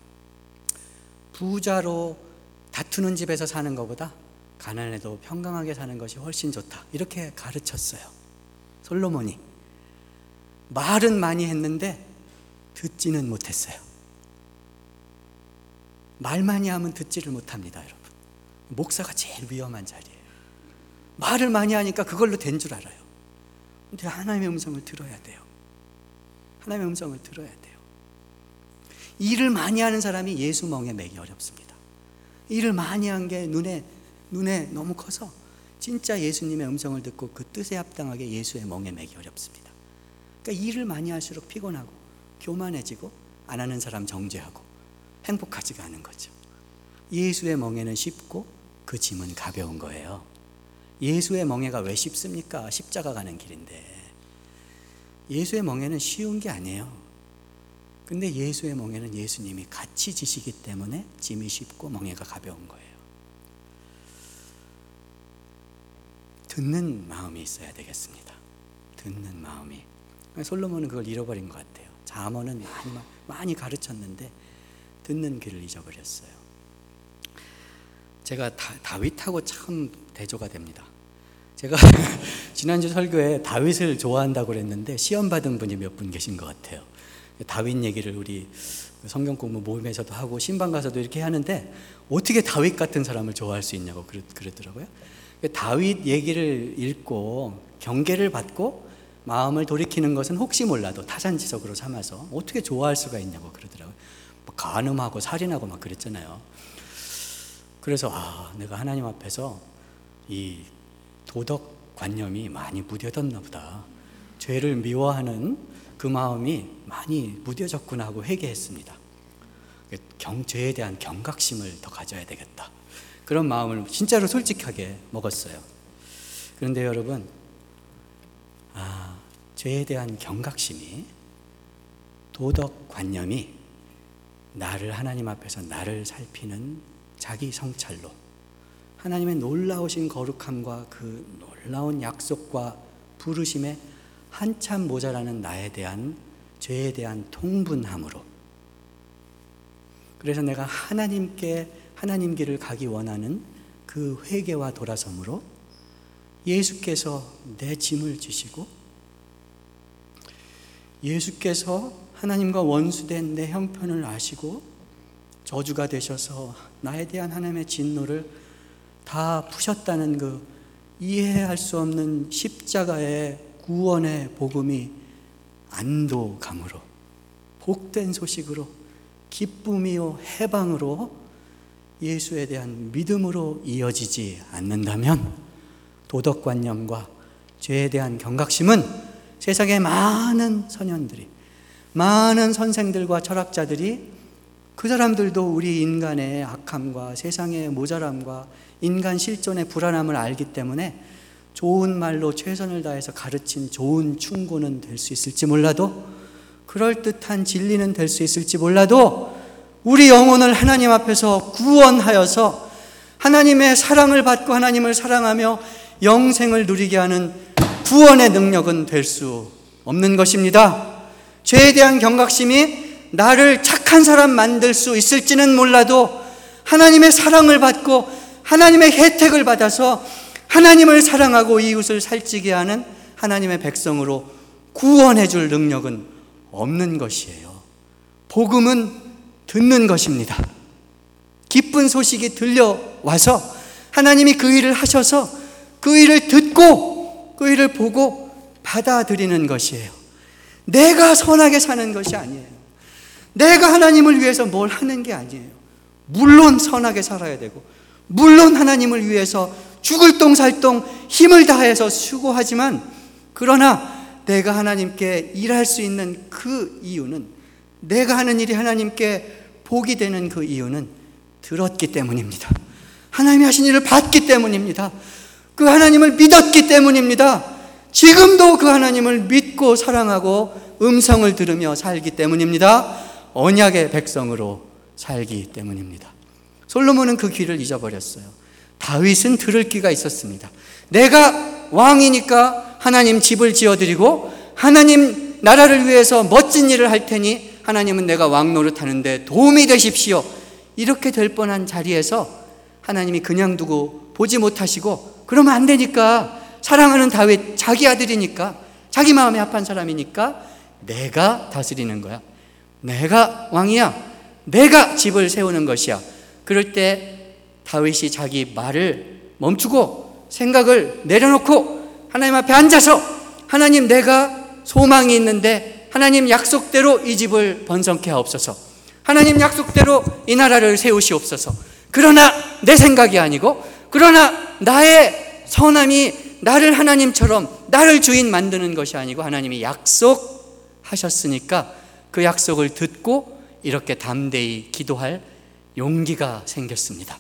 부자로 다투는 집에서 사는 것보다 가난해도 평강하게 사는 것이 훨씬 좋다. 이렇게 가르쳤어요. 솔로몬이. 말은 많이 했는데 듣지는 못했어요. 말 많이 하면 듣지를 못합니다, 여러분. 목사가 제일 위험한 자리예요. 말을 많이 하니까 그걸로 된 줄 알아요. 근데 하나님의 음성을 들어야 돼요. 하나님의 음성을 들어야 돼요. 일을 많이 하는 사람이 예수 멍에 매기 어렵습니다. 일을 많이 한 게 눈에 눈에 너무 커서 진짜 예수님의 음성을 듣고 그 뜻에 합당하게 예수의 멍에 매기 어렵습니다. 그러니까 일을 많이 할수록 피곤하고 교만해지고 안 하는 사람 정죄하고 행복하지가 않은 거죠. 예수의 멍에는 쉽고 그 짐은 가벼운 거예요. 예수의 멍에가 왜 쉽습니까? 십자가 가는 길인데. 예수의 멍에는 쉬운 게 아니에요. 근데 예수의 멍에는 예수님이 같이 지시기 때문에 짐이 쉽고 멍에가 가벼운 거예요. 듣는 마음이 있어야 되겠습니다. 듣는 마음이. 솔로몬은 그걸 잃어버린 것 같아요. 잠언은 많이 많이 가르쳤는데 듣는 귀를 잊어버렸어요. 제가 다, 다윗하고 참 대조가 됩니다. 제가 지난주 설교에 다윗을 좋아한다고 그랬는데 시험 받은 분이 몇 분 계신 것 같아요. 다윗 얘기를 우리 성경 공부 모임에서도 하고 신방 가서도 이렇게 하는데 어떻게 다윗 같은 사람을 좋아할 수 있냐고 그랬더라고요. 다윗 얘기를 읽고 경계를 받고 마음을 돌이키는 것은 혹시 몰라도 타산지석으로 삼아서 어떻게 좋아할 수가 있냐고 그러더라고요. 뭐 간음하고 살인하고 막 그랬잖아요. 그래서 아, 내가 하나님 앞에서 이 도덕관념이 많이 무뎌졌나 보다, 죄를 미워하는 그 마음이 많이 무뎌졌구나 하고 회개했습니다. 경, 죄에 대한 경각심을 더 가져야 되겠다, 그런 마음을 진짜로 솔직하게 먹었어요. 그런데 여러분, 아, 죄에 대한 경각심이, 도덕관념이 나를 하나님 앞에서 나를 살피는 자기 성찰로, 하나님의 놀라우신 거룩함과 그 놀라운 약속과 부르심에 한참 모자라는 나에 대한 죄에 대한 통분함으로, 그래서 내가 하나님께 하나님 길을 가기 원하는 그 회개와 돌아섬으로 예수께서 내 짐을 지시고, 예수께서 하나님과 원수된 내 형편을 아시고 저주가 되셔서 나에 대한 하나님의 진노를 다 푸셨다는 그 이해할 수 없는 십자가의 구원의 복음이 안도감으로, 복된 소식으로, 기쁨이요 해방으로, 예수에 대한 믿음으로 이어지지 않는다면 도덕관념과 죄에 대한 경각심은 세상의 많은 선현들이, 많은 선생들과 철학자들이, 그 사람들도 우리 인간의 악함과 세상의 모자람과 인간 실존의 불안함을 알기 때문에 좋은 말로 최선을 다해서 가르친 좋은 충고는 될 수 있을지 몰라도, 그럴듯한 진리는 될 수 있을지 몰라도, 우리 영혼을 하나님 앞에서 구원하여서 하나님의 사랑을 받고 하나님을 사랑하며 영생을 누리게 하는 구원의 능력은 될 수 없는 것입니다. 죄에 대한 경각심이 나를 착한 사람 만들 수 있을지는 몰라도 하나님의 사랑을 받고 하나님의 혜택을 받아서 하나님을 사랑하고 이웃을 살찌게 하는 하나님의 백성으로 구원해 줄 능력은 없는 것이에요. 복음은 듣는 것입니다. 기쁜 소식이 들려와서 하나님이 그 일을 하셔서 그 일을 듣고 그 일을 보고 받아들이는 것이에요. 내가 선하게 사는 것이 아니에요. 내가 하나님을 위해서 뭘 하는 게 아니에요. 물론 선하게 살아야 되고, 물론 하나님을 위해서 죽을 똥살똥 힘을 다해서 수고하지만, 그러나 내가 하나님께 일할 수 있는 그 이유는, 내가 하는 일이 하나님께 복이 되는 그 이유는 들었기 때문입니다. 하나님이 하신 일을 봤기 때문입니다. 그 하나님을 믿었기 때문입니다. 지금도 그 하나님을 믿고 사랑하고 음성을 들으며 살기 때문입니다. 언약의 백성으로 살기 때문입니다. 솔로몬은 그 귀를 잊어버렸어요. 다윗은 들을 귀가 있었습니다. 내가 왕이니까 하나님 집을 지어드리고 하나님 나라를 위해서 멋진 일을 할 테니 하나님은 내가 왕 노릇하는데 도움이 되십시오. 이렇게 될 뻔한 자리에서 하나님이 그냥 두고 보지 못하시고, 그러면 안 되니까, 사랑하는 다윗 자기 아들이니까, 자기 마음에 합한 사람이니까 내가 다스리는 거야. 내가 왕이야. 내가 집을 세우는 것이야. 그럴 때 다윗이 자기 말을 멈추고 생각을 내려놓고 하나님 앞에 앉아서, 하나님 내가 소망이 있는데 하나님 약속대로 이 집을 번성케 하옵소서. 하나님 약속대로 이 나라를 세우시옵소서. 그러나 내 생각이 아니고, 그러나 나의 선함이 나를 하나님처럼 나를 주인 만드는 것이 아니고 하나님이 약속하셨으니까 그 약속을 듣고 이렇게 담대히 기도할 용기가 생겼습니다.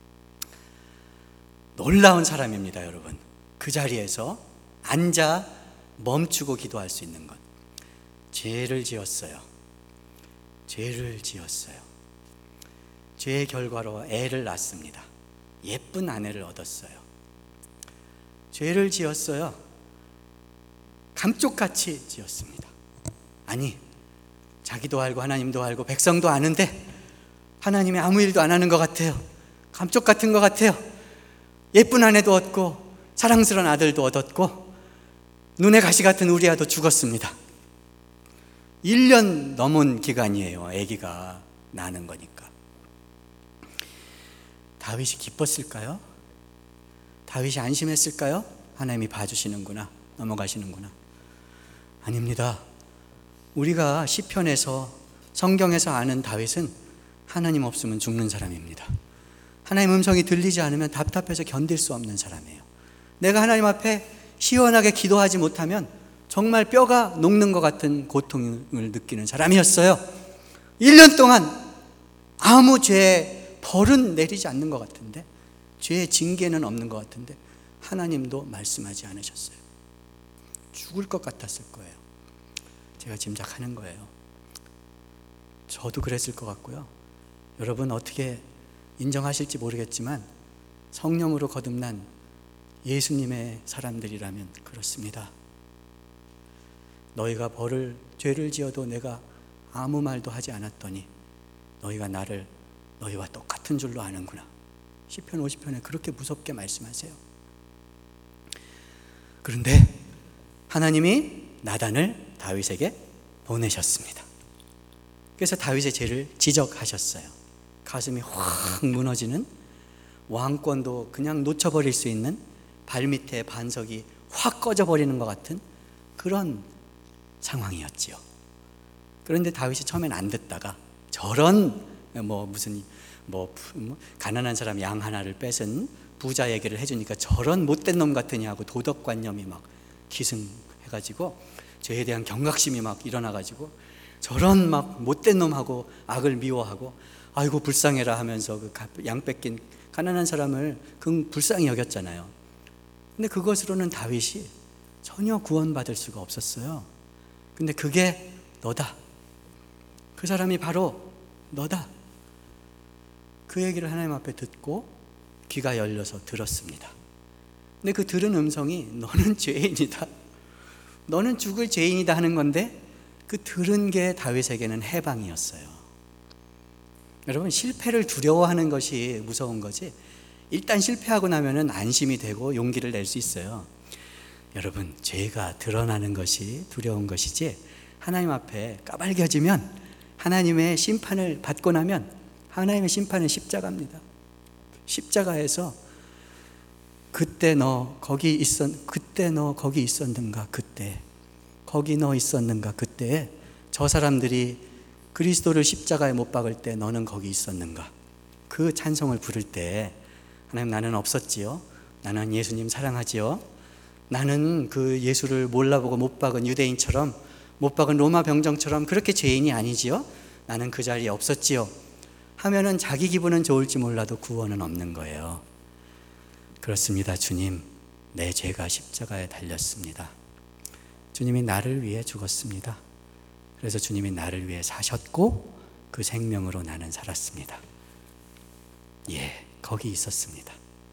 놀라운 사람입니다, 여러분. 그 자리에서 앉아 멈추고 기도할 수 있는 것. 죄를 지었어요. 죄를 지었어요. 죄의 결과로 애를 낳습니다. 예쁜 아내를 얻었어요. 죄를 지었어요. 감쪽같이 지었습니다. 아니, 자기도 알고 하나님도 알고 백성도 아는데 하나님이 아무 일도 안 하는 것 같아요. 감쪽 같은 것 같아요. 예쁜 아내도 얻고 사랑스러운 아들도 얻었고 눈에 가시 같은 우리아도 죽었습니다. 일 년 넘은 기간이에요. 아기가 나는 거니까. 다윗이 기뻤을까요? 다윗이 안심했을까요? 하나님이 봐주시는구나, 넘어가시는구나. 아닙니다. 우리가 시편에서, 성경에서 아는 다윗은 하나님 없으면 죽는 사람입니다. 하나님 음성이 들리지 않으면 답답해서 견딜 수 없는 사람이에요. 내가 하나님 앞에 시원하게 기도하지 못하면 정말 뼈가 녹는 것 같은 고통을 느끼는 사람이었어요. 일 년 동안 아무 죄의 벌은 내리지 않는 것 같은데, 죄의 징계는 없는 것 같은데 하나님도 말씀하지 않으셨어요. 죽을 것 같았을 거예요. 제가 짐작하는 거예요. 저도 그랬을 것 같고요. 여러분 어떻게 인정하실지 모르겠지만 성령으로 거듭난 예수님의 사람들이라면 그렇습니다. 너희가 벌을, 죄를 지어도 내가 아무 말도 하지 않았더니 너희가 나를 너희와 똑같은 줄로 아는구나. 시편 오십 편에 그렇게 무섭게 말씀하세요. 그런데 하나님이 나단을 다윗에게 보내셨습니다. 그래서 다윗의 죄를 지적하셨어요. 가슴이 확 무너지는, 왕권도 그냥 놓쳐버릴 수 있는, 발밑에 반석이 확 꺼져버리는 것 같은 그런 상황이었지요. 그런데 다윗이 처음엔 안 듣다가 저런 뭐 무슨 뭐 가난한 사람 양 하나를 뺏은 부자 얘기를 해주니까 저런 못된 놈 같으니 하고 도덕관념이 막 기승해가지고 죄에 대한 경각심이 막 일어나가지고 저런 막 못된 놈하고 악을 미워하고 아이고 불쌍해라 하면서 그 양 뺏긴 가난한 사람을 그 불쌍히 여겼잖아요. 근데 그것으로는 다윗이 전혀 구원받을 수가 없었어요. 근데 그게 너다. 그 사람이 바로 너다. 그 얘기를 하나님 앞에 듣고 귀가 열려서 들었습니다. 근데 그 들은 음성이 너는 죄인이다, 너는 죽을 죄인이다 하는 건데 그 들은 게 다윗에게는 해방이었어요. 여러분 실패를 두려워하는 것이 무서운 거지 일단 실패하고 나면은 안심이 되고 용기를 낼 수 있어요. 여러분 죄가 드러나는 것이 두려운 것이지 하나님 앞에 까발겨지면 하나님의 심판을 받고 나면 하나님의 심판은 십자가입니다. 십자가에서 그때 너 거기 있었 그때 너 거기 있었는가 그때 거기 너 있었는가 그때에 저 사람들이 그리스도를 십자가에 못 박을 때 너는 거기 있었는가, 그 찬송을 부를 때 하나님 나는 없었지요. 나는 예수님 사랑하지요. 나는 그 예수를 몰라보고 못 박은 유대인처럼 못 박은 로마 병정처럼 그렇게 죄인이 아니지요. 나는 그 자리에 없었지요 하면은 자기 기분은 좋을지 몰라도 구원은 없는 거예요. 그렇습니다. 주님, 내 죄가 십자가에 달렸습니다. 주님이 나를 위해 죽었습니다. 그래서 주님이 나를 위해 사셨고 그 생명으로 나는 살았습니다. 예, 거기 있었습니다.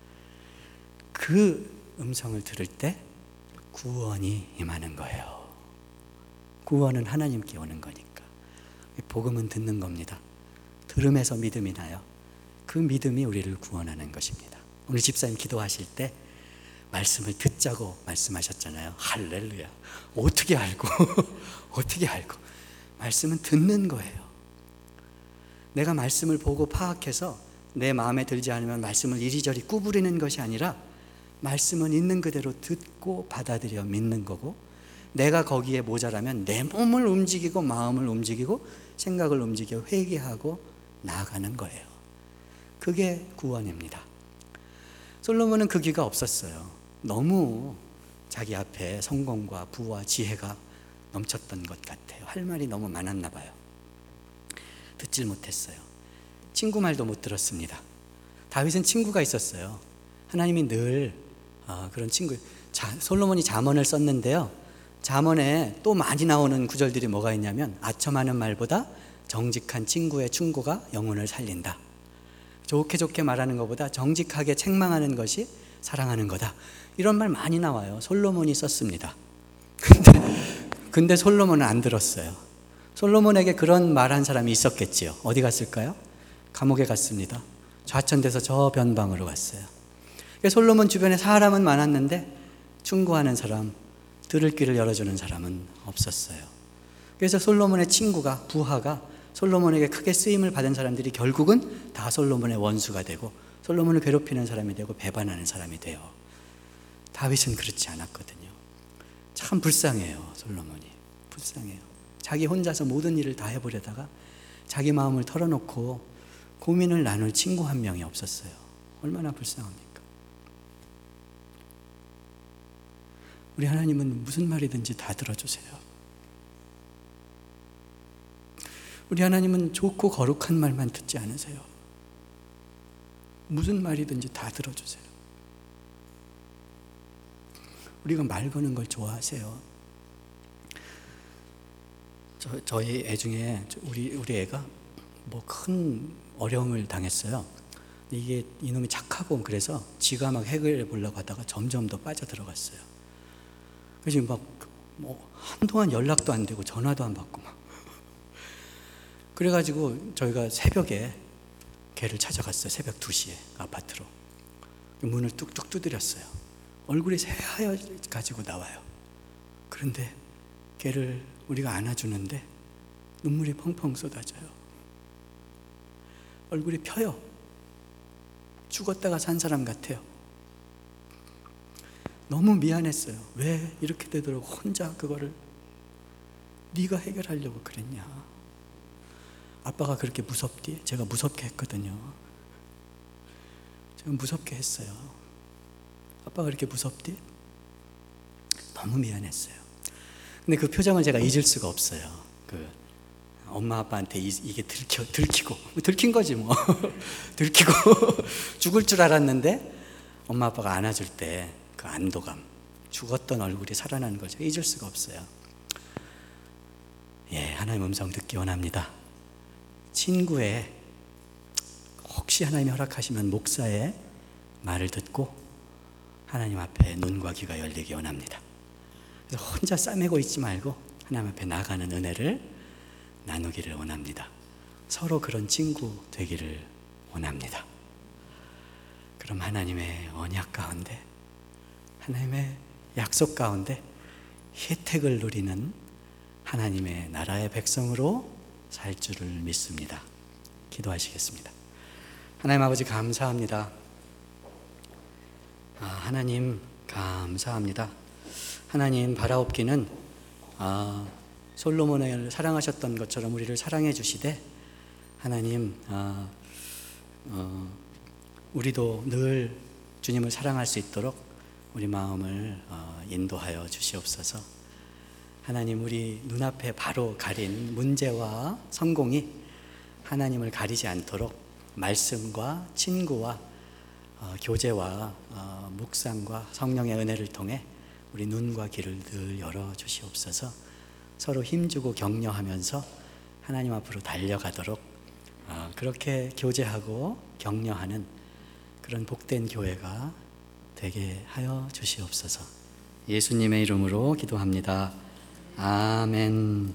그 음성을 들을 때 구원이 임하는 거예요. 구원은 하나님께 오는 거니까. 복음은 듣는 겁니다. 들음에서 믿음이 나요. 그 믿음이 우리를 구원하는 것입니다. 오늘 집사님 기도하실 때 말씀을 듣자고 말씀하셨잖아요. 할렐루야. 어떻게 알고 어떻게 알고 말씀은 듣는 거예요. 내가 말씀을 보고 파악해서 내 마음에 들지 않으면 말씀을 이리저리 구부리는 것이 아니라 말씀은 있는 그대로 듣고 받아들여 믿는 거고, 내가 거기에 모자라면 내 몸을 움직이고 마음을 움직이고 생각을 움직여 회개하고 나아가는 거예요. 그게 구원입니다. 솔로몬은 그 기가 없었어요. 너무 자기 앞에 성공과 부와 지혜가 넘쳤던 것 같아요. 할 말이 너무 많았나 봐요. 듣질 못했어요. 친구 말도 못 들었습니다. 다윗은 친구가 있었어요. 하나님이 늘 어, 그런 친구, 자, 솔로몬이 잠언을 썼는데요. 잠언에 또 많이 나오는 구절들이 뭐가 있냐면 아첨하는 말보다 정직한 친구의 충고가 영혼을 살린다. 좋게 좋게 말하는 것보다 정직하게 책망하는 것이 사랑하는 거다. 이런 말 많이 나와요. 솔로몬이 썼습니다. 근데, 근데 솔로몬은 안 들었어요. 솔로몬에게 그런 말한 사람이 있었겠지요. 어디 갔을까요? 감옥에 갔습니다. 좌천돼서 저 변방으로 갔어요. 솔로몬 주변에 사람은 많았는데 충고하는 사람, 들을 길을 열어주는 사람은 없었어요. 그래서 솔로몬의 친구가, 부하가 솔로몬에게 크게 쓰임을 받은 사람들이 결국은 다 솔로몬의 원수가 되고 솔로몬을 괴롭히는 사람이 되고 배반하는 사람이 돼요. 다윗은 그렇지 않았거든요. 참 불쌍해요. 솔로몬이 불쌍해요. 자기 혼자서 모든 일을 다 해보려다가 자기 마음을 털어놓고 고민을 나눌 친구 한 명이 없었어요. 얼마나 불쌍합니까? 우리 하나님은 무슨 말이든지 다 들어주세요. 우리 하나님은 좋고 거룩한 말만 듣지 않으세요. 무슨 말이든지 다 들어주세요. 우리가 말 거는 걸 좋아하세요. 저, 저희 애 중에 우리, 우리 애가 뭐 큰 어려움을 당했어요. 이게 이놈이 착하고 그래서 지가 막 해결해 보려고 하다가 점점 더 빠져 들어갔어요. 그래서 막 뭐 한동안 연락도 안 되고 전화도 안 받고 막 그래가지고 저희가 새벽에 걔를 찾아갔어요. 새벽 두 시에 아파트로 문을 뚝뚝 두드렸어요. 얼굴이 새하여 가지고 나와요. 그런데 걔를 우리가 안아주는데 눈물이 펑펑 쏟아져요. 얼굴이 펴요. 죽었다가 산 사람 같아요. 너무 미안했어요. 왜 이렇게 되도록 혼자 그거를 네가 해결하려고 그랬냐. 아빠가 그렇게 무섭디? 제가 무섭게 했거든요. 제가 무섭게 했어요. 아빠가 그렇게 무섭디? 너무 미안했어요. 근데 그 표정을 제가 잊을 수가 없어요. 그 엄마 아빠한테 이, 이게 들켜, 들키고 들킨 거지 뭐 들키고 죽을 줄 알았는데 엄마 아빠가 안아줄 때 그 안도감, 죽었던 얼굴이 살아나는 거죠. 잊을 수가 없어요. 예, 하나님의 음성 듣기 원합니다. 친구의, 혹시 하나님이 허락하시면 목사의 말을 듣고 하나님 앞에 눈과 귀가 열리기 원합니다. 그래서 혼자 싸매고 있지 말고 하나님 앞에 나가는 은혜를 나누기를 원합니다. 서로 그런 친구 되기를 원합니다. 그럼 하나님의 언약 가운데, 하나님의 약속 가운데 혜택을 누리는 하나님의 나라의 백성으로 살 줄을 믿습니다. 기도하시겠습니다. 하나님 아버지 감사합니다. 아, 하나님 감사합니다. 하나님 바라옵기는 아, 솔로몬을 사랑하셨던 것처럼 우리를 사랑해 주시되 하나님 아, 어, 우리도 늘 주님을 사랑할 수 있도록 우리 마음을 어, 인도하여 주시옵소서. 하나님 우리 눈앞에 바로 가린 문제와 성공이 하나님을 가리지 않도록 말씀과 친구와 어, 교제와 어, 묵상과 성령의 은혜를 통해 우리 눈과 귀를 늘 열어 주시옵소서. 서로 힘주고 격려하면서 하나님 앞으로 달려가도록 어, 그렇게 교제하고 격려하는 그런 복된 교회가 되게 하여 주시옵소서. 예수님의 이름으로 기도합니다. 아멘.